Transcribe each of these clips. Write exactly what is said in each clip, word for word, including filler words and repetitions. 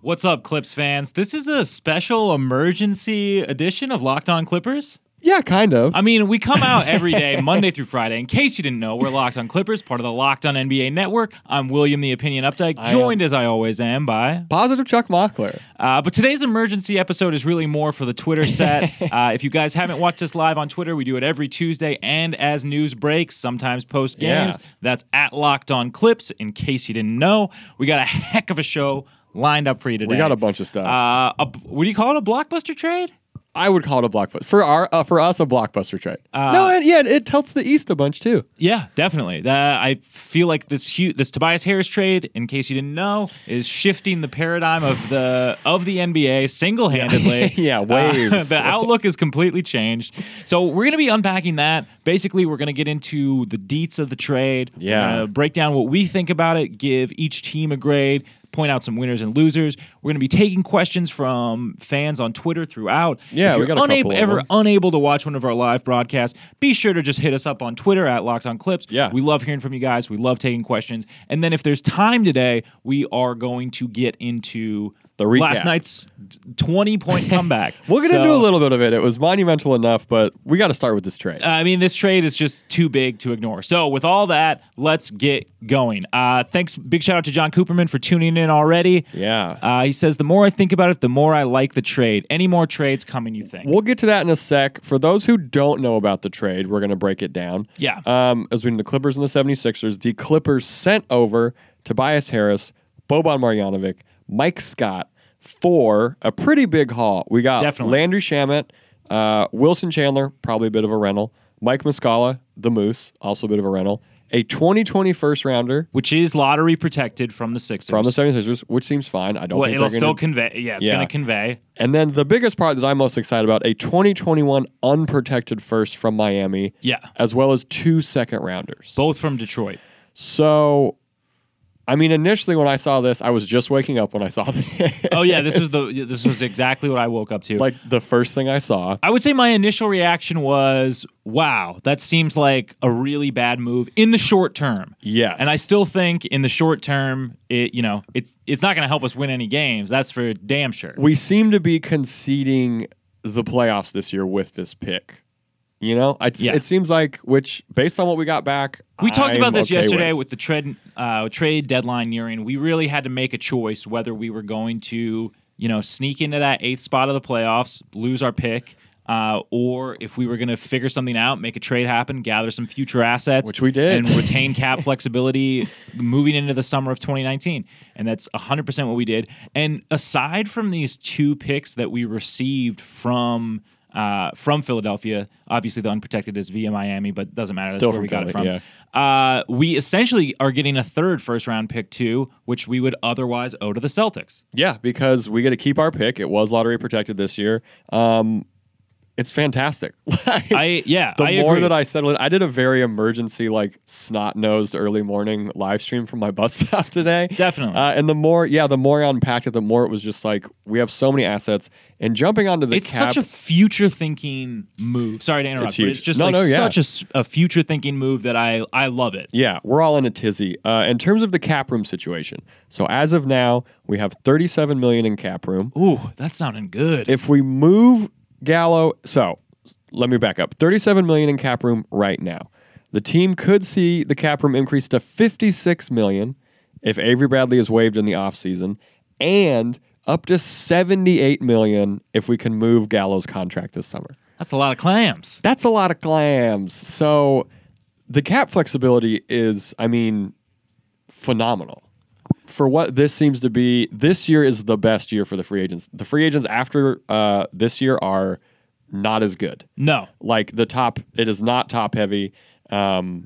What's up, Clips fans? This is a special emergency edition of Locked On Clippers. Yeah, kind of. I mean, we come out every day, Monday through Friday. In case you didn't know, we're Locked On Clippers, part of the Locked On N B A Network. I'm William the Opinion Updike, joined as I always am by Positive Chuck Mockler. Uh, but today's emergency episode is really more for the Twitter set. uh, if you guys haven't watched us live on Twitter, we do it every Tuesday and as news breaks, sometimes post games. Yeah. That's at Locked On Clips. In case you didn't know, we got a heck of a show lined up for you today. We got a bunch of stuff. Uh, a, what do you call it? A blockbuster trade? I would call it a blockbuster. For our uh, for us, a blockbuster trade. Uh, no, and, yeah, it tilts the East a bunch, too. Yeah, definitely. Uh, I feel like this hu- this Tobias Harris trade, in case you didn't know, is shifting the paradigm of the of the N B A single-handedly. Yeah, waves. Uh, the outlook is completely changed. So we're going to be unpacking that. Basically, we're going to get into the deets of the trade. Yeah. We're gonna break down what we think about it, give each team a grade, point out some winners and losers. We're going to be taking questions from fans on Twitter throughout. Yeah, if we you're got a unable, couple of ever them. unable to watch one of our live broadcasts, be sure to just hit us up on Twitter at Locked On Clips. Yeah. We love hearing from you guys. We love taking questions. And then if there's time today, we are going to get into The recap. last night's twenty-point comeback. We'll get So, into a little bit of it. It was monumental enough, but we got to start with this trade. I mean, this trade is just too big to ignore. So with all that, let's get going. Uh, thanks. Big shout out to John Cooperman for tuning in already. yeah. Uh, he says, the more I think about it, the more I like the trade. Any more trades coming, you think? We'll get to that in a sec. For those who don't know about the trade, we're going to break it down. Yeah. Um, as we know, the Clippers and the seventy-sixers, the Clippers sent over Tobias Harris, Boban Marjanovic, Mike Scott for a pretty big haul. We got Definitely. Landry Shamet, uh, Wilson Chandler, probably a bit of a rental, Mike Muscala, the Moose, also a bit of a rental, a twenty twenty first rounder Which is lottery protected from the Sixers. from the seventy-sixers, which seems fine. I don't Well, think it'll they're still gonna, convey. Yeah, it's Yeah. going to convey. And then the biggest part that I'm most excited about, a twenty twenty-one unprotected first from Miami, Yeah. as well as two second rounders. Both from Detroit. So, I mean, initially when I saw this, I was just waking up when I saw this. Oh yeah, this was the this was exactly what I woke up to. Like the first thing I saw. I would say my initial reaction was, wow, that seems like a really bad move in the short term. Yes. And I still think in the short term, it you know, it's it's not going to help us win any games. That's for damn sure. We seem to be conceding the playoffs this year with this pick. You know, it's, Yeah. it seems like, which based on what we got back, We talked I'm about this okay yesterday with. with the trade uh, trade deadline nearing. We really had to make a choice whether we were going to, you know, sneak into that eighth spot of the playoffs, lose our pick, uh, or if we were going to figure something out, make a trade happen, gather some future assets, Which we did. and retain cap flexibility moving into the summer of twenty nineteen. And that's one hundred percent what we did. And aside from these two picks that we received from Uh, from Philadelphia, obviously the unprotected is via Miami, but doesn't matter. That's Still where from we got Philly, it from. Uh, we essentially are getting a third first round pick too, which we would otherwise owe to the Celtics. Yeah, because we get to keep our pick. It was lottery protected this year. Um, it's fantastic. Like, I yeah, the I more agree. that I settle it, I did a very emergency, like snot nosed early morning live stream from my bus stop today. Definitely. Uh, and the more, yeah, the more I unpacked it, the more it was just like we have so many assets. And jumping onto the it's cap, such a future thinking move. Sorry to interrupt, It's but huge. it's just No, like no, yeah. such a s- a, future thinking move that I I love it. yeah, we're all in a tizzy. Uh, in terms of the cap room situation, so as of now, we have thirty-seven million in cap room. Ooh, that's sounding good. If we move Gallo, so let me back up. thirty-seven million in cap room right now. The team could see the cap room increase to fifty-six million if Avery Bradley is waived in the offseason, and up to seventy-eight million if we can move Gallo's contract this summer. That's a lot of clams. That's a lot of clams. So the cap flexibility is, I mean, phenomenal. For what this seems to be, this year is the best year for the free agents. The free agents after uh, this year are not as good. No. Like the top, it is not top heavy. Um,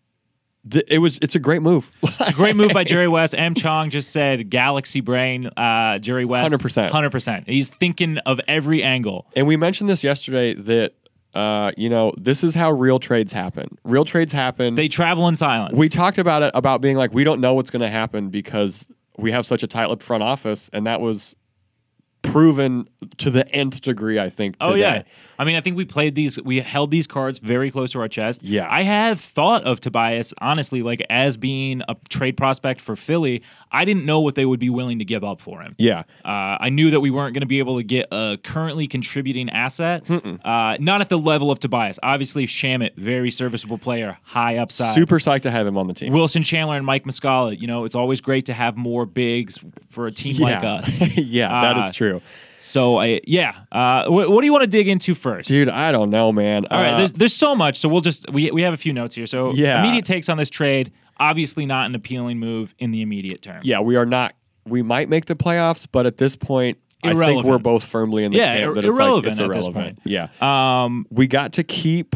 th- it was. It's a great move. It's a great move by Jerry West. M. Chong just said galaxy brain. Uh, Jerry West. one hundred percent. one hundred percent. He's thinking of every angle. And we mentioned this yesterday that uh, you know this is how real trades happen. Real trades happen. They travel in silence. We talked about it about being like we don't know what's going to happen because we have such a tight-lipped front office, and that was proven to the nth degree, I think, today. Oh, yeah. I mean, I think we played these, we held these cards very close to our chest. Yeah. I have thought of Tobias, honestly, like as being a trade prospect for Philly. I didn't know what they would be willing to give up for him. Yeah. Uh, I knew that we weren't going to be able to get a currently contributing asset. Uh, not at the level of Tobias. Obviously, Shamet, very serviceable player, high upside. Super psyched to have him on the team. Wilson Chandler and Mike Muscala. You know, it's always great to have more bigs for a team like yeah. us. yeah, that Uh, is true. So, I, yeah. Uh, what, what do you want to dig into first? Dude, I don't know, man. All right, Uh, there's there's so much, so we'll just we we have a few notes here. So Yeah. immediate takes on this trade. Obviously, not an appealing move in the immediate term. yeah, we are not. We might make the playoffs, but at this point, I think Irrelevant. we're both firmly in the Yeah, camp ir- that it's irrelevant like it's at this irrelevant. point. Yeah, Um. we got to keep.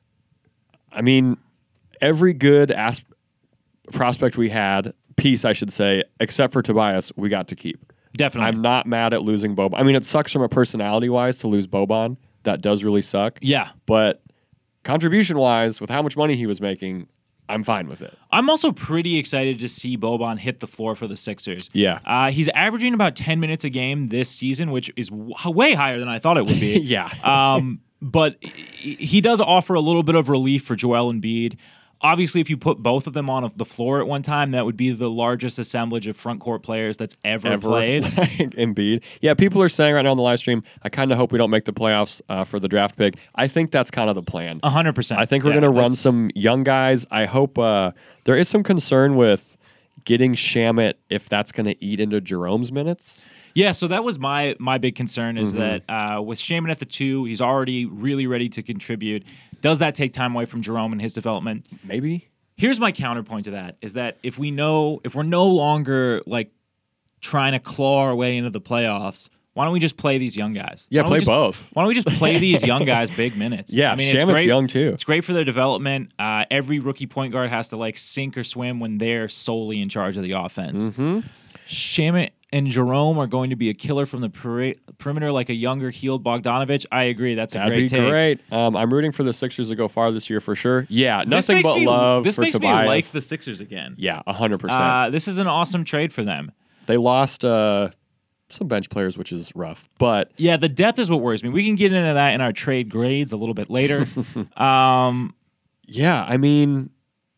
I mean, every good as- prospect we had, piece I should say, except for Tobias, we got to keep. Definitely. I'm not mad at losing Boban. I mean, it sucks from a personality wise to lose Boban. That does really suck. Yeah. But contribution wise, with how much money he was making, I'm fine with it. I'm also pretty excited to see Boban hit the floor for the Sixers. Yeah. Uh, he's averaging about ten minutes a game this season, which is w- way higher than I thought it would be. Yeah. um, but he he does offer a little bit of relief for Joel Embiid. Obviously, if you put both of them on the floor at one time, that would be the largest assemblage of front court players that's ever, Ever played. Embiid. Yeah, people are saying right now on the live stream, I kind of hope we don't make the playoffs uh, for the draft pick. I think that's kind of the plan. A hundred percent. I think we're Yeah, going to run that's- some young guys. I hope uh, there is some concern with getting Shamet if that's going to eat into Jerome's minutes. Yeah, so that was my my big concern is Mm-hmm. that uh, with Shaman at the two, he's already really ready to contribute. Does that take time away from Jerome and his development? Maybe. Here's my counterpoint to that: is that if we know if we're no longer like trying to claw our way into the playoffs, why don't we just play these young guys? Yeah, Why don't we play just- both. Why don't we just play these young guys big minutes? Yeah, I mean, it's Shamet's great. young, too. It's great for their development. Uh, every rookie point guard has to like sink or swim when they're solely in charge of the offense. Mm-hmm. Shamit and Jerome are going to be a killer from the peri- perimeter, like a younger, healed Bogdanovich. I agree. That's a That'd great be take. great. Um, I'm rooting for the Sixers to go far this year for sure. Yeah, This nothing makes but me- love This for makes Tobias. me like the Sixers again. Yeah, one hundred percent. Uh, this is an awesome trade for them. They lost uh, some bench players, which is rough. But Yeah, the depth is what worries me. We can get into that in our trade grades a little bit later. um, yeah, I mean,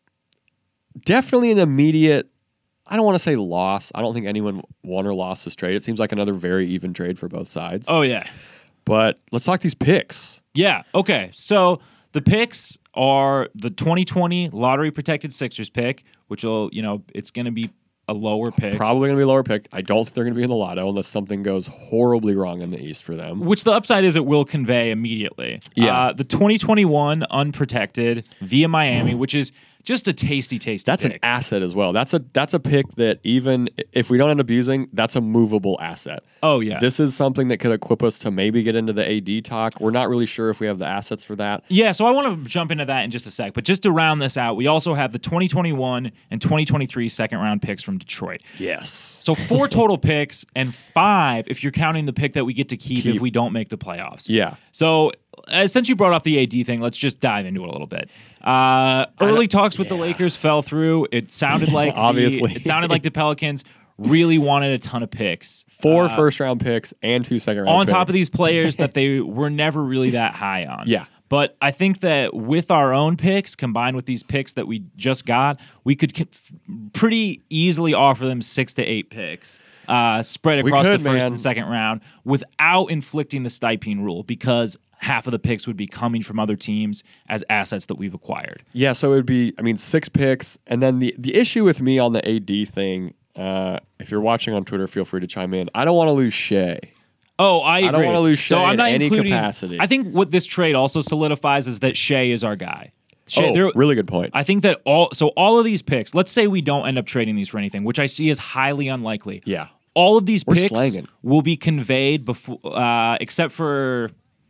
definitely an immediate, I don't want to say loss. I don't think anyone won or lost this trade. It seems like another very even trade for both sides. oh, yeah. But let's talk these picks. Yeah. Okay. So the picks are the twenty twenty lottery protected Sixers pick, which will, you know, it's going to be a lower pick. Probably going to be a lower pick. I don't think they're going to be in the lotto unless something goes horribly wrong in the East for them. Which the upside is it will convey immediately. Yeah. Uh, the twenty twenty-one unprotected via Miami, which is just a tasty, tasty That's pick. an asset as well. That's a that's a pick that even if we don't end up using, that's a movable asset. Oh, yeah. This is something that could equip us to maybe get into the A D talk. We're not really sure if we have the assets for that. Yeah, so I want to jump into that in just a sec. But just to round this out, we also have the twenty twenty-one and twenty twenty-three second round picks from Detroit. Yes. So four total picks and five if you're counting the pick that we get to keep, Keep. if we don't make the playoffs. Yeah. So uh, since you brought up the A D thing, let's just dive into it a little bit. Uh, early talks with the Lakers fell through. It sounded like the- Obviously. it sounded like the Pelicans really wanted a ton of picks. Four Uh, first round picks and two second round on picks. top of these players that they were never really that high on. Yeah. But I think that with our own picks combined with these picks that we just got, we could c- f- pretty easily offer them six to eight picks uh, spread We across could, the first man. and second round without inflicting the stipend rule because half of the picks would be coming from other teams as assets that we've acquired. Yeah, so it would be, I mean, six picks. And then the, the issue with me on the A D thing, uh, if you're watching on Twitter, feel free to chime in. I don't want to lose Shea. Oh, I agree. don't wanna lose so Shea I'm in not any including, capacity. I think what this trade also solidifies is that Shea is our guy. Shea, Oh, there- really good point. I think that all so all of these picks, let's say we don't end up trading these for anything, which I see as highly unlikely. Yeah. All of these We're picks slanging. will be conveyed before uh, except for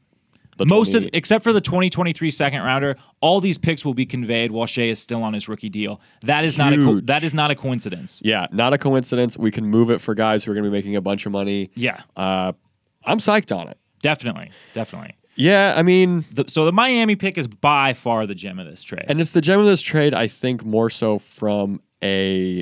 The most of twenty except for the twenty twenty-three second rounder, all these picks will be conveyed while Shea is still on his rookie deal. That is not a co- Huge. that is not a coincidence. Yeah, not a coincidence. We can move it for guys who are going to be making a bunch of money. Yeah. Uh, I'm psyched on it. Definitely. Definitely. Yeah, I mean, The, so the Miami pick is by far the gem of this trade. and it's the gem of this trade, I think, more so from a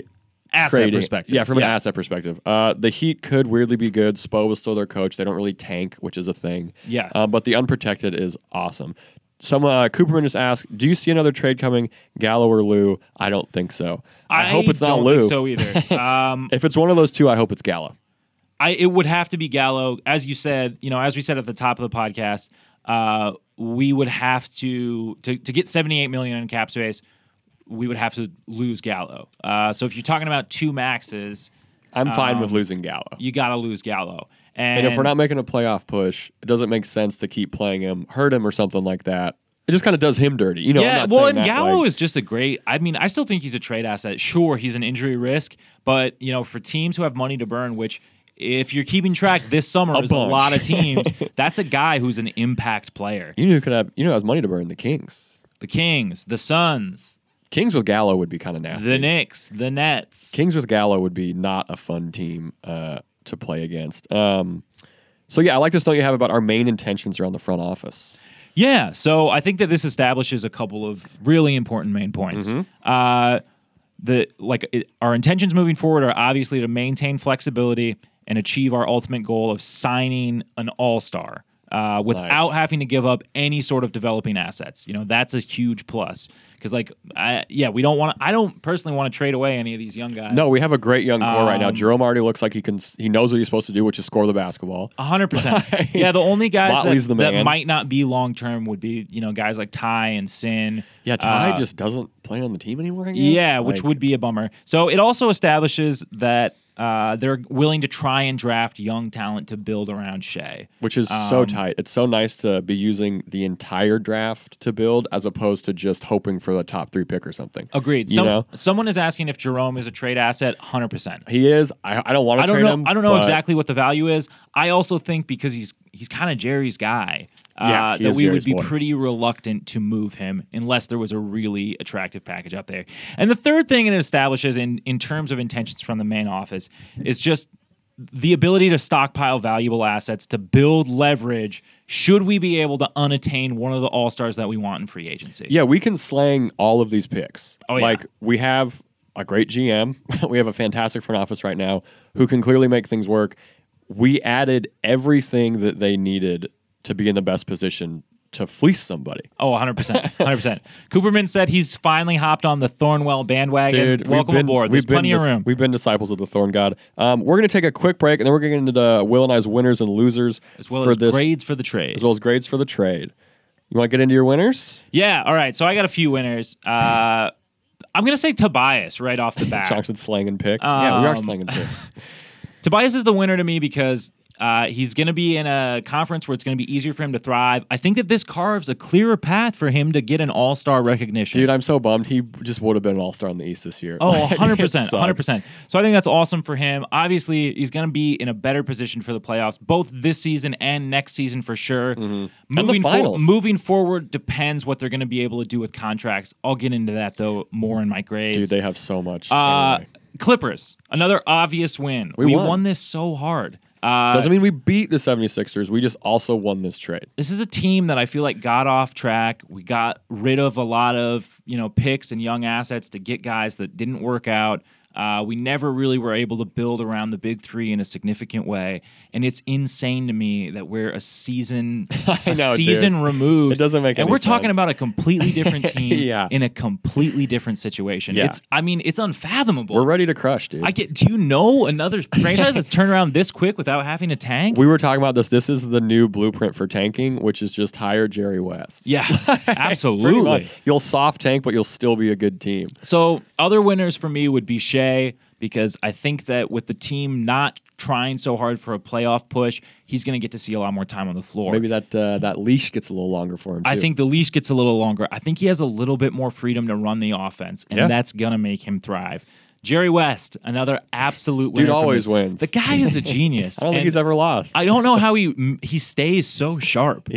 asset trading. perspective. Yeah, from Yeah. an asset perspective. Uh, the Heat could weirdly be good. Spo was still their coach. They don't really tank, which is a thing. Yeah. Uh, but the unprotected is awesome. Some uh, Cooperman just asked, do you see another trade coming, Gallo or Lou? I don't think so. I, hope it's don't not Lou. think so either. Um, If it's one of those two, I hope it's Gallo. I it would have to be Gallo, as you said. You know, as we said at the top of the podcast, uh, we would have to to to get seventy-eight million in cap space. We would have to lose Gallo. Uh, so if you're talking about two maxes, I'm fine Um, with losing Gallo. you got to lose Gallo. And, And if we're not making a playoff push, it doesn't make sense to keep playing him, hurt him or something like that. It just kind of does him dirty. You know, I'm yeah, not well, saying and that, Gallo like- is just a great. I mean, I still think he's a trade asset. Sure, he's an injury risk, but you know, for teams who have money to burn, which if you're keeping track, this summer A is a bunch. lot of teams. That's a guy who's an impact player. You know who could have, you know, who has money to burn? The Kings. The Kings, the Suns, Kings with Gallo would be kind of nasty. the Knicks, the Nets. Kings with Gallo would be not a fun team uh, to play against. Um, so yeah, I like this note you have about our main intentions around the front office. Yeah, so I think that this establishes a couple of really important main points. Mm-hmm. Uh, the like it, our intentions moving forward are obviously to maintain flexibility and achieve our ultimate goal of signing an all-star uh, without Nice. having to give up any sort of developing assets. You know, that's a huge plus because, like, I, yeah, we don't want. I don't personally want to trade away any of these young guys. No, we have a great young core right now. Um, Jerome already looks like he can. He knows what he's supposed to do, which is score the basketball. A hundred percent. Yeah, the only guys Motley's that, the that man. might not be long term would be, you know, guys like Ty and Sin. Yeah, Ty Uh, just doesn't play on the team anymore. I guess? Yeah, which Like, would be a bummer. So it also establishes that uh, they're willing to try and draft young talent to build around Shea. which is Um, so tight. It's so nice to be using the entire draft to build, as opposed to just hoping for the top three pick or something. Agreed. You Some, know? Someone is asking if Jerome is a trade asset. one hundred percent. He is. I, I don't want to I don't trade know. him. I don't know but exactly what the value is. I also think because he's he's kind of Jerry's guy, uh, Yeah, he that is we Jerry's would be boy. pretty reluctant to move him unless there was a really attractive package out there. And the third thing it establishes in in terms of intentions from the main office is just the ability to stockpile valuable assets to build leverage should we be able to unattain one of the all-stars that we want in free agency. Yeah, we can slang all of these picks. Oh, yeah. Like, we have a great G M. We have a fantastic front office right now who can clearly make things work. We added everything that they needed to be in the best position to fleece somebody. Oh, one hundred percent. one hundred percent. Cooperman said he's finally hopped on the Thornwell bandwagon. Dude, Welcome we've been, aboard. There's we've been plenty of dis- room. We've been disciples of the Thorn God. Um, we're going to take a quick break, and then we're going to get into the Will and I's winners and losers As well for as this, grades for the trade. as well as grades for the trade. You want to get into your winners? Yeah, all right. So I got a few winners. Uh, I'm going to say Tobias right off the bat. Johnson slanging picks. yeah, we are Um, slanging picks. Tobias is the winner to me because uh, he's going to be in a conference where it's going to be easier for him to thrive. I think that this carves a clearer path for him to get an all-star recognition. Dude, I'm so bummed. He just would have been an all-star in the East this year. Oh, Like, one hundred it percent. sucks. one hundred percent. So I think that's awesome for him. Obviously, he's going to be in a better position for the playoffs, both this season and next season for sure. And Moving, the for- finals. moving forward depends what they're going to be able to do with contracts. I'll get into that, though, more in my grades. Dude, they have so much. uh, Anyway. Clippers, another obvious win. We We, won. won. this so hard. Uh, Doesn't mean we beat the 76ers. We just also won this trade. this is a team that I feel like got off track. We got rid of a lot of, you know, picks and young assets to get guys that didn't work out. Uh, we never really were able to build around the big three in a significant way, and it's insane to me that we're a season a know, season dude. removed. It doesn't make and any we're talking sense. about a completely different team Yeah. in a completely different situation. Yeah. It's I mean, it's unfathomable. We're ready to crush, dude. I get. Do you know another franchise that's turned around this quick without having to tank? we were talking about this. This is the new blueprint for tanking, which is just hire Jerry West. Yeah, Pretty absolutely. much. You'll soft tank, but you'll still be a good team. So other winners for me would be Shea, because I think that with the team not trying so hard for a playoff push, he's going to get to see a lot more time on the floor. Maybe that uh, that leash gets a little longer for him, too. I think the leash gets a little longer. I think he has a little bit more freedom to run the offense, and Yeah. that's going to make him thrive. Jerry West, another absolute winner. Dude from always this. wins. The guy is a genius. I don't think and he's ever lost. I don't know how he he stays so sharp. yeah.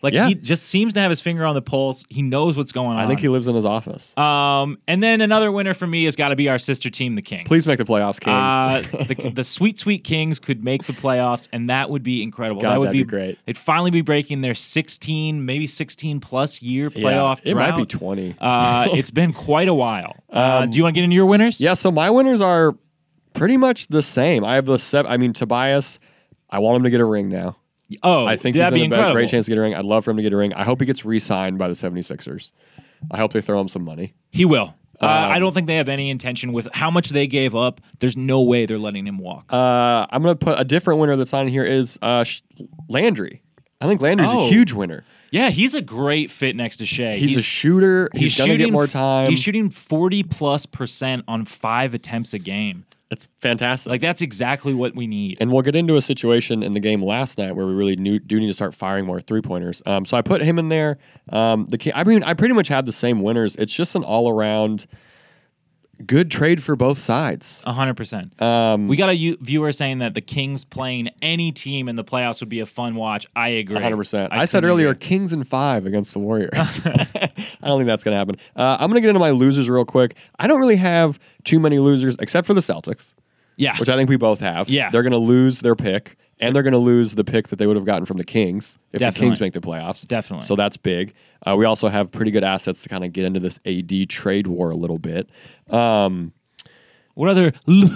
Like Yeah. he just seems to have his finger on the pulse. He knows what's going on. I think he lives in his office. Um, and then another winner for me has got to be our sister team, the Kings. Please make the playoffs, Kings. Uh, the, the sweet, sweet Kings could make the playoffs, and that would be incredible. God, that would that'd be great. They'd finally be breaking their sixteen, maybe sixteen plus year playoff yeah, it drought. might be twenty. uh, it's been quite a while. Uh, Um, do you want to get into your winners? Yeah, so my winners are pretty much the same. I have the seven. I mean, Tobias, I want him to get a ring now. Oh, I think that'd he's be in a incredible. great chance to get a ring. I'd love for him to get a ring. I hope he gets re-signed by the seventy-sixers. I hope they throw him some money. He will. Uh, Um, I don't think they have any intention with how much they gave up. There's no way they're letting him walk. Uh, I'm going to put a different winner that's on here is uh, Sh- Landry. I think Landry's Oh. a huge winner. yeah, he's a great fit next to Shea. He's, a shooter. He's, going to get more f- time. He's shooting forty plus percent on five attempts a game. It's fantastic. Like that's exactly what we need. And we'll get into a situation in the game last night where we really knew, do need to start firing more three pointers. Um, so I put him in there. Um, the Ki- I mean, I pretty much had the same winners. It's just an all around good trade for both sides. A hundred percent. Um, We got a u- viewer saying that the Kings playing any team in the playoffs would be a fun watch. I agree. one hundred percent. I, said couldn't earlier, agree. Kings in five against the Warriors. I don't think that's going to happen. Uh, I'm going to get into my losers real quick. I don't really have too many losers except for the Celtics, Yeah. which I think we both have. Yeah. They're going to lose their pick, and they're going to lose the pick that they would have gotten from the Kings if Definitely. the Kings make the playoffs. Definitely. So that's big. Uh, we also have pretty good assets to kind of get into this A D trade war a little bit. Um, What other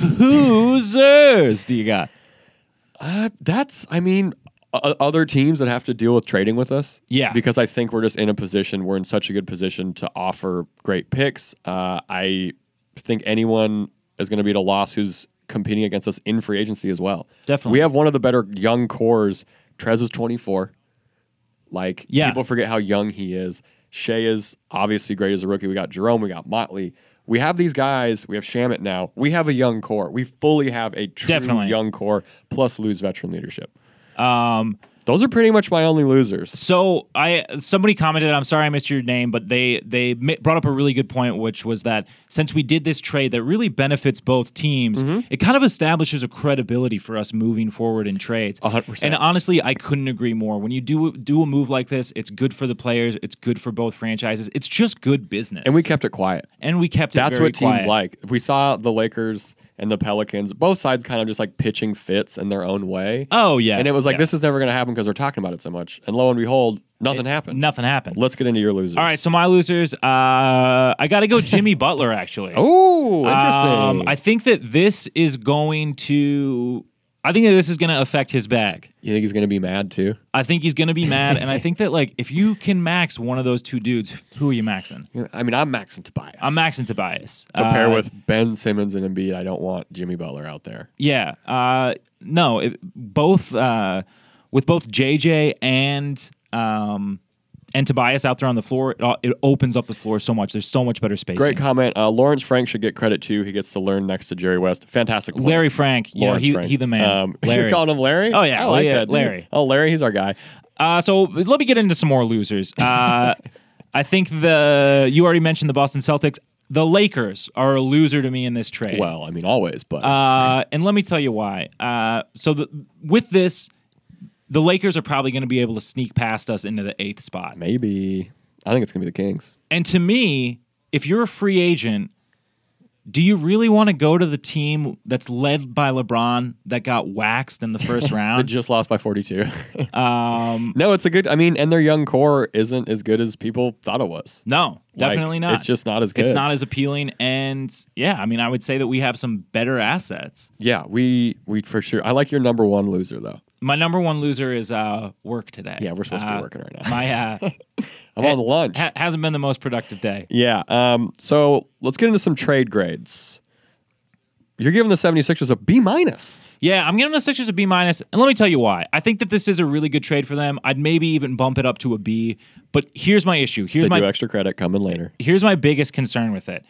losers do you got? uh, that's, I mean, o- other teams that have to deal with trading with us. Yeah. Because I think we're just in a position, we're in such a good position to offer great picks. Uh, I think anyone is going to be at a loss who's competing against us in free agency as well. Definitely. We have one of the better young cores. Trez is twenty-four. Like, Yeah. people forget how young he is. Shea is obviously great as a rookie. We got Jerome, we got Motley. We have these guys. We have Shamit now. We have a young core. We fully have a true Definitely. young core, plus lose veteran leadership. Um, Those are pretty much my only losers. So I somebody commented. I'm sorry I missed your name, but they they ma- brought up a really good point, which was that since we did this trade that really benefits both teams, Mm-hmm. it kind of establishes a credibility for us moving forward in trades. one hundred percent. And honestly, I couldn't agree more. When you do do a move like this, it's good for the players. It's good for both franchises. It's just good business. And we kept it quiet. and we kept it That's very what teams quiet. like. We saw the Lakers and the Pelicans, both sides kind of just like pitching fits in their own way. Oh yeah, And it was like, yeah. this is never going to happen because we're talking about it so much. And lo and behold, nothing happened. Nothing happened. Let's get into your losers. All right, so my losers. Uh, I got to go Jimmy Butler actually. Oh, interesting. Um, I think that this is going to. I think that this is going to affect his bag. you think he's going to be mad too? I think he's going to be mad, and I think that like if you can max one of those two dudes, who are you maxing? I mean, I'm maxing Tobias. I'm maxing Tobias. To pair Uh, with Ben Simmons and Embiid, I don't want Jimmy Butler out there. Yeah. Uh, no, it, both uh, with both J J and um, and Tobias out there on the floor, it, it opens up the floor so much. There's so much better spacing. Great comment. Uh, Lawrence Frank should get credit too. He gets to learn next to Jerry West. Fantastic player. Larry Frank, you know, Lawrence he, Frank. he the man. Um, Larry. You're calling him Larry? Oh, yeah. I like Oh, yeah, that. dude. Larry. Oh, Larry, he's our guy. Uh, so let me get into some more losers. Uh, I think the you already mentioned the Boston Celtics. The Lakers are a loser to me in this trade. Well, I mean, always, but Uh, and let me tell you why. Uh, so the, with this, the Lakers are probably going to be able to sneak past us into the eighth spot. maybe. I think it's going to be the Kings. And to me, if you're a free agent, do you really want to go to the team that's led by LeBron that got waxed in the first They round? just lost by forty-two. um, No, it's a good, I mean, and their young core isn't as good as people thought it was. no, Like, definitely not. It's just not as good. It's not as appealing, and yeah, I mean, I would say that we have some better assets. Yeah, we, we for sure. I like your number one loser, though. My number one loser is uh, work today. Yeah, we're supposed to be Uh, working right now. My uh, I'm on the lunch. ha- hasn't been the most productive day. Yeah. Um, so let's get into some trade grades. You're giving the seventy-sixers a B minus. Yeah, I'm giving the Sixers a B minus, and let me tell you why. I think that this is a really good trade for them. I'd maybe even bump it up to a B. But here's my issue. Here's Take my you extra credit coming later. here's my biggest concern with it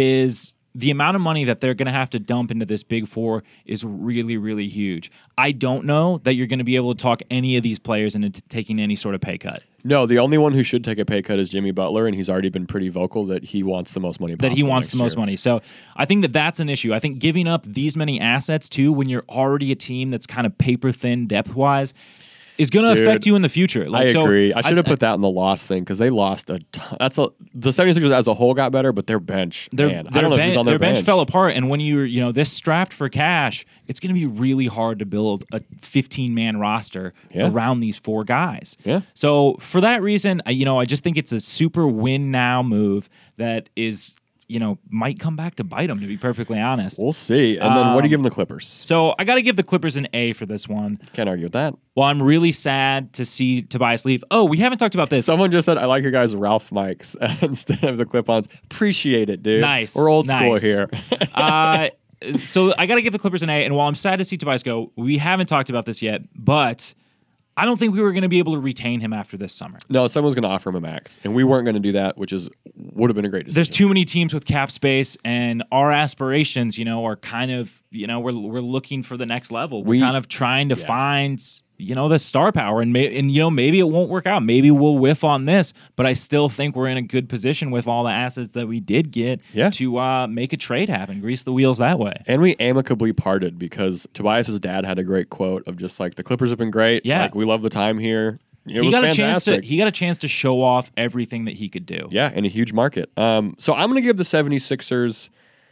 is the amount of money that they're going to have to dump into this big four is really, really huge. I don't know that you're going to be able to talk any of these players into t- taking any sort of pay cut. No, the only one who should take a pay cut is Jimmy Butler, and he's already been pretty vocal that he wants the most money possible. That he wants next the most year. money. So I think that that's an issue. I think giving up these many assets too, when you're already a team that's kind of paper thin depth wise, is going to Dude, affect you in the future. Like, I so agree. I should have I, put that in the loss thing because they lost a ton. That's a, the 76ers as a whole got better, but their bench, Their, man, their, I don't know ben- who's on their, their bench. fell apart, and when you're, you know, this strapped for cash, it's going to be really hard to build a fifteen-man roster Yeah. around these four guys. Yeah. So for that reason, I, you know, I just think it's a super win now move that is, you know, might come back to bite them. To be perfectly honest, We'll see. And then what do you give them the Clippers? so I got to give the Clippers an A for this one. Can't argue with that. Well, I'm really sad to see Tobias leave. Oh, we haven't talked about this. Someone just said, I like your guys' Ralph mics instead of the clip-ons. Appreciate it, dude. Nice. We're old nice. school here. uh, so I got to give the Clippers an A. And while I'm sad to see Tobias go, we haven't talked about this yet, but I don't think we were going to be able to retain him after this summer. No, someone's going to offer him a max, and we weren't going to do that, which is would have been a great decision. There's too many teams with cap space, and our aspirations, you know, are kind of, you know, we're we're looking for the next level. We're We- kind of trying to yeah. find, you know, the star power, and may, and you know, maybe it won't work out. Maybe we'll whiff on this, but I still think we're in a good position with all the assets that we did get Yeah. to uh, make a trade happen, grease the wheels that way. And we amicably parted because Tobias's dad had a great quote of just like, the Clippers have been great. Yeah. Like, we love the time here. It He was got fantastic. a chance to he got a chance to show off everything that he could do. Yeah, in a huge market. Um, so I'm going to give the 76ers,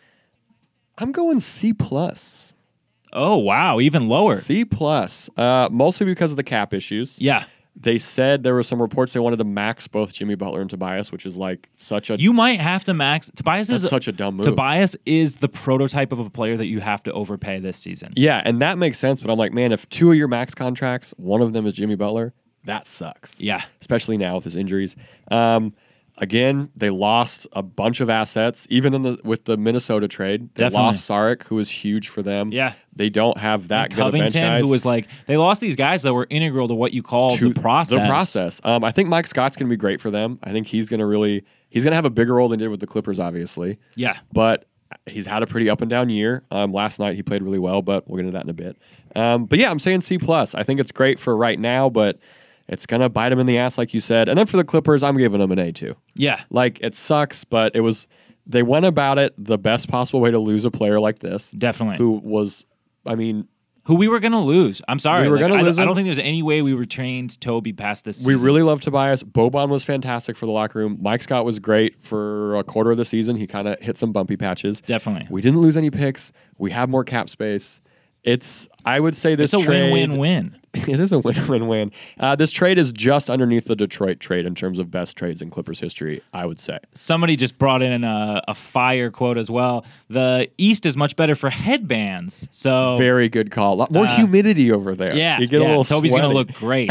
I'm going C plus. Oh wow, even lower. C plus. Uh, mostly because of the cap issues. Yeah. They said there were some reports they wanted to max both Jimmy Butler and Tobias, which is like such a You might have to max Tobias that's is such a dumb move. Tobias is the prototype of a player that you have to overpay this season. Yeah, and that makes sense, but I'm like, man, if two of your max contracts, one of them is Jimmy Butler, that sucks. Yeah. Especially now with his injuries. Um, again, they lost a bunch of assets, even in the with the Minnesota trade. They Definitely. lost Saric, who was huge for them. Yeah. They don't have that good of bench Covington, guys. who was like they lost these guys that were integral to what you call to the process. The process. Um, I think Mike Scott's going to be great for them. I think he's going to really he's going to have a bigger role than he did with the Clippers, obviously. Yeah. But he's had a pretty up and down year. Um, last night he played really well, but we'll get into that in a bit. Um, but yeah, I'm saying C plus. I think it's great for right now, but it's gonna bite him in the ass, like you said. And then for the Clippers, I'm giving them an A too. Yeah. Like it sucks, but it was they went about it the best possible way to lose a player like this, Definitely. who was, I mean, Who we were going to lose. I'm sorry. We were Like, gonna I, lose I him. don't think there's any way we retained Toby past this we season. really love Tobias. Boban was fantastic for the locker room. Mike Scott was great for a quarter of the season. He kind of hit some bumpy patches. Definitely. We didn't lose any picks. We have more cap space. It's, I would say this It's a trade, win-win-win. It is a win-win-win. Uh, this trade is just underneath the Detroit trade in terms of best trades in Clippers history, I would say. Somebody just brought in a, a fire quote as well. The East is much better for headbands. So Very good call. A lot more humidity over there. Uh, yeah, you get yeah. a little Toby's sweaty. gonna look great.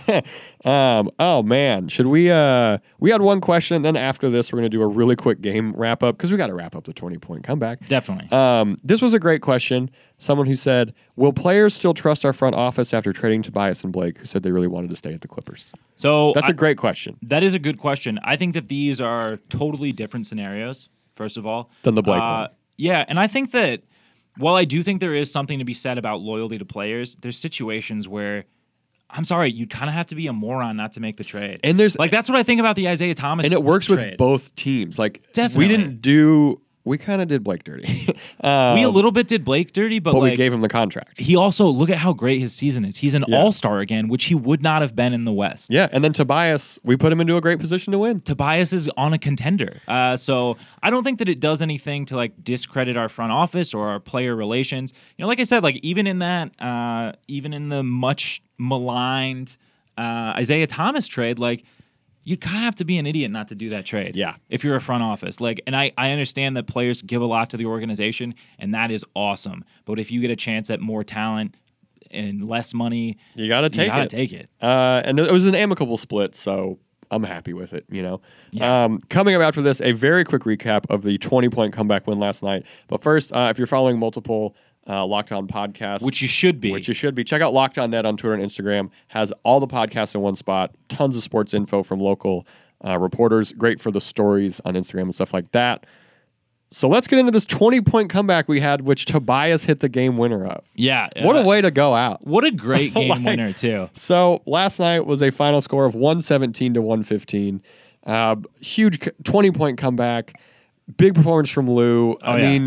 Um, oh man, should we? Uh, we had one question. Then after this, we're gonna do a really quick game wrap up because we got to wrap up the twenty point comeback. Definitely. Um, this was a great question. Someone who said, "Will players still trust our front office after trading Tobias and Blake?" Who said they really wanted to stay at the Clippers. So That's a a great question. That is a good question. I think that these are totally different scenarios, first of all. Than the Blake Uh, one. Yeah, and I think that while I do think there is something to be said about loyalty to players, there's situations where I'm sorry, you kind of have to be a moron not to make the trade. And there's like that's what I think about the Isaiah Thomas and it works trade. with both teams. Like Definitely. we didn't do. We kind of did Blake dirty. um, We a little bit did Blake dirty, but, but like we gave him the contract. he also look at how great his season is. He's an Yeah. all-star again, which he would not have been in the West. Yeah, and then Tobias, we put him into a great position to win. Tobias is on a contender. Uh, so I don't think that it does anything to like discredit our front office or our player relations. You know, like I said, like even in that, uh, even in the much maligned uh, Isaiah Thomas trade, like you kind of have to be an idiot not to do that trade. Yeah. If you're a front office. Like, and I, I understand that players give a lot to the organization, and that is awesome. But if you get a chance at more talent and less money, You got to take you gotta it. take it. Uh, and it was an amicable split, so I'm happy with it, you know. Yeah. Um, coming up after this, a very quick recap of the twenty-point comeback win last night. But first, uh, if you're following multiple uh, Locked On podcasts, Which you should be. which you should be, check out Locked On Net on Twitter and Instagram. Has all the podcasts in one spot. Tons of sports info from local uh, reporters. Great for the stories on Instagram and stuff like that. So let's get into this twenty-point comeback we had, which Tobias hit the game winner of. Yeah. What a uh, way to go out. What a great game Like- winner, too. So last night was a final score of one seventeen to one fifteen. Uh, huge twenty-point comeback. Big performance from Lou. I Oh, yeah. mean,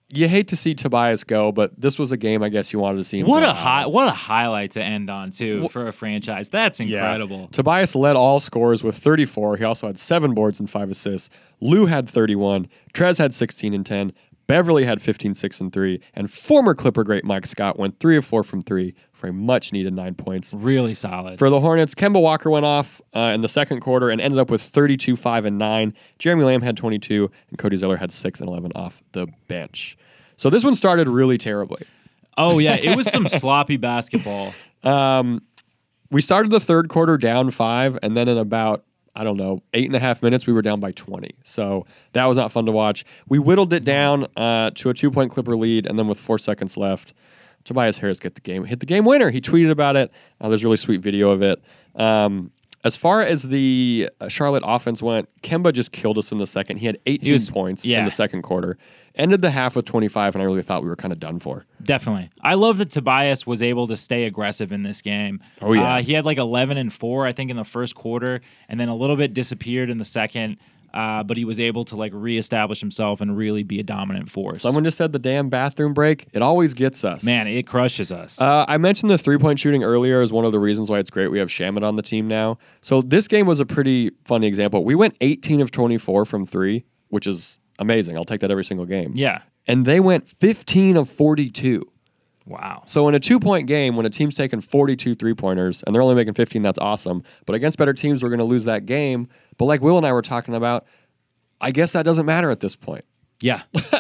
you hate to see Tobias go, but this was a game I guess you wanted to see him What go a out. high, what a highlight to end on too for a franchise. That's incredible. Yeah. Tobias led all scorers with thirty-four. He also had seven boards and five assists. Lou had thirty-one. Trez had sixteen and ten. Beverly had fifteen, six, and three. And former Clipper great Mike Scott went three of four from three for a much-needed nine points. Really solid. For the Hornets, Kemba Walker went off uh, in the second quarter and ended up with thirty-two, five, and nine. Jeremy Lamb had twenty-two, and Cody Zeller had six and eleven off the bench. So this one started really terribly. Oh, yeah. It was some sloppy basketball. Um, we started the third quarter down five, and then in about, I don't know, eight and a half minutes, we were down by twenty. So that was not fun to watch. We whittled it down uh, to a two-point Clipper lead, and then with four seconds left, Tobias Harris get the game, hit the game winner. He tweeted about it. Uh, there's a really sweet video of it. Um, as far as the uh, Charlotte offense went, Kemba just killed us in the second. He had eighteen He was- points yeah. in the second quarter. Ended the half with twenty-five, and I really thought we were kind of done for. Definitely. I love that Tobias was able to stay aggressive in this game. Oh, yeah. Uh, he had like eleven and four, I think, in the first quarter, and then a little bit disappeared in the second. Uh, but he was able to like reestablish himself and really be a dominant force. Someone just said the damn bathroom break. It always gets us. Man, it crushes us. Uh, I mentioned the three-point shooting earlier as one of the reasons why it's great we have Shamet on the team now. So this game was a pretty funny example. We went eighteen of twenty-four from three, which is amazing. I'll take that every single game. yeah. And they went fifteen of forty-two. Wow. So in a two-point game, when a team's taking forty-two three-pointers and they're only making fifteen, that's awesome. But against better teams, we're going to lose that game. But like Will and I were talking about, I guess that doesn't matter at this point. Yeah.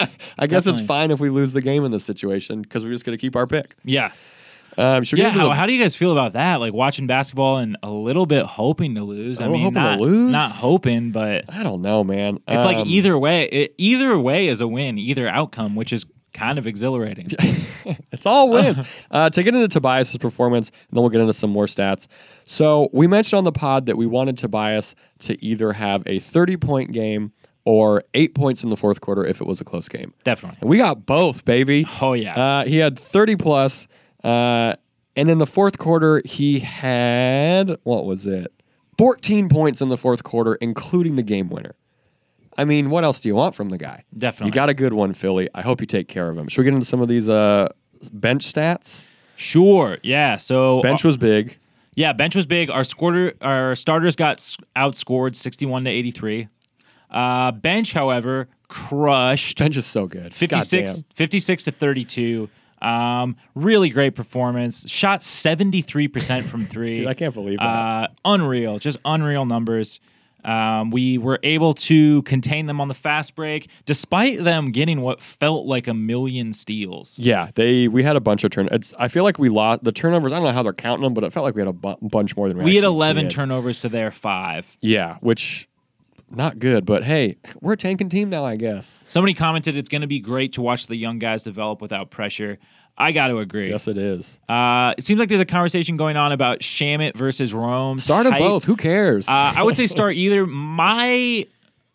I guess Definitely. it's fine if we lose the game in this situation because we're just going to keep our pick. Yeah. Um, should we Yeah. get into How, the- how do you guys feel about that? Like watching basketball and a little bit hoping to lose. I little mean, hoping to not, lose? not hoping, but I don't know, man. it's like Um, either way. It, either way is a win, either outcome, which is kind of exhilarating. It's all wins. uh, to get into Tobias' performance, and then we'll get into some more stats. So we mentioned on the pod that we wanted Tobias to either have a thirty-point game or eight points in the fourth quarter if it was a close game. Definitely. And we got both, baby. Oh, yeah. Uh, he had thirty plus, uh, and in the fourth quarter, he had, what was it? fourteen points in the fourth quarter, including the game winner. I mean, what else do you want from the guy? Definitely. You got a good one, Philly. I hope you take care of him. Should we get into some of these uh, bench stats? Sure. Yeah. So Bench was big. Yeah, bench was big. Our scorer, our starters got s- outscored sixty-one to eighty-three. Uh, bench, however, crushed Bench is so good. fifty-six, Goddamn. fifty-six to thirty-two. Um, really great performance. Shot seventy-three percent from three. Dude, I can't believe that. Uh, unreal, just unreal numbers. Um, we were able to contain them on the fast break, despite them getting what felt like a million steals. Yeah, they we had a bunch of turn. It's, I feel like we lost the turnovers. I don't know how they're counting them, but it felt like we had a bu- bunch more than we. We had actually eleven did. turnovers to their five. Yeah, which not good, but hey, we're a tanking team now, I guess. Somebody commented it's going to be great to watch the young guys develop without pressure. I got to agree. Yes, it is. Uh, it seems like there's a conversation going on about Shamet versus Rome. Start them both. Who cares? Uh, I would say start either. My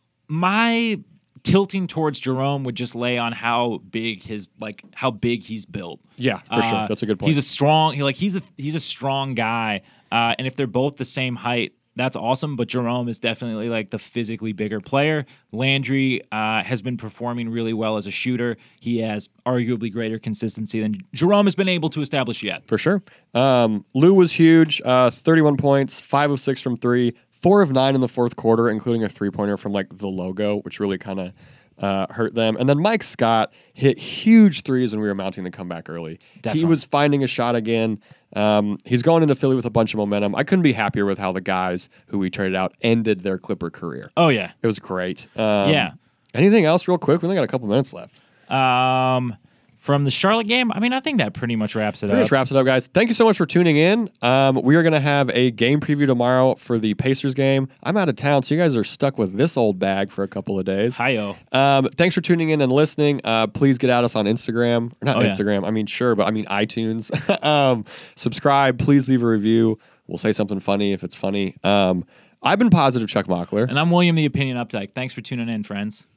my tilting towards Jerome would just lay on how big his like how big he's built. yeah, for sure. Uh, That's a good point. He's a strong. He like he's a he's a strong guy. Uh, and if they're both the same height, that's awesome. But Jerome is definitely like the physically bigger player. Landry uh, has been performing really well as a shooter. He has arguably greater consistency than Jerome has been able to establish yet. For sure. Um, Lou was huge. Uh, thirty-one points, five of six from three, four of nine in the fourth quarter, including a three-pointer from like the logo, which really kind of uh, hurt them. And then Mike Scott hit huge threes when we were mounting the comeback early. Definitely. He was finding a shot again. Um, he's going into Philly with a bunch of momentum. I couldn't be happier with how the guys who we traded out ended their Clipper career. Oh yeah, It was great. Um, Yeah. Anything else, real quick? We only got a couple minutes left. um, from the Charlotte game. I mean, I think that pretty much wraps it Pretty up. much wraps it up, guys. Thank you so much for tuning in. Um, we are going to have a game preview tomorrow for the Pacers game. I'm out of town, so you guys are stuck with this old bag for a couple of days. Hi-yo. Um, thanks for tuning in and listening. Uh, please get at us on Instagram. Or not Oh, yeah. Instagram. I mean, sure, but I mean iTunes. um, subscribe. Please leave a review. We'll say something funny if it's funny. Um, I've been Positive Chuck Mockler. And I'm William the Opinion Updike. Thanks for tuning in, friends.